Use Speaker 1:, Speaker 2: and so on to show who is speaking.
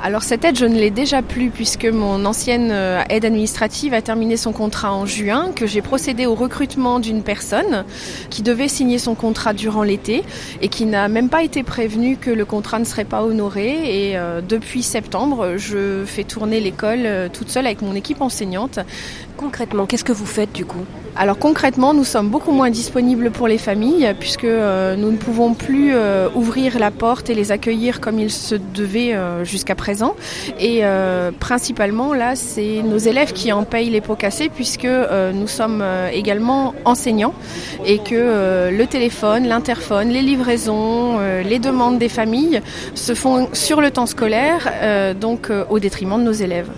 Speaker 1: Alors cette aide, je ne l'ai déjà plus puisque mon ancienne aide administrative a terminé son contrat en juin, que j'ai procédé au recrutement d'une personne qui devait signer son contrat durant l'été et qui n'a même pas été prévenue que le contrat ne serait pas honoré. Et depuis septembre, je fais tourner l'école toute seule avec mon équipe enseignante.
Speaker 2: Concrètement, qu'est-ce que vous faites du coup ?
Speaker 1: Alors concrètement, nous sommes beaucoup moins disponibles pour les familles puisque nous ne pouvons plus ouvrir la porte et les accueillir comme il se devait jusqu'à présent. Et principalement, là, c'est nos élèves qui en payent les pots cassés puisque nous sommes également enseignants et que le téléphone, l'interphone, les livraisons, les demandes des familles se font sur le temps scolaire, donc au détriment de nos élèves.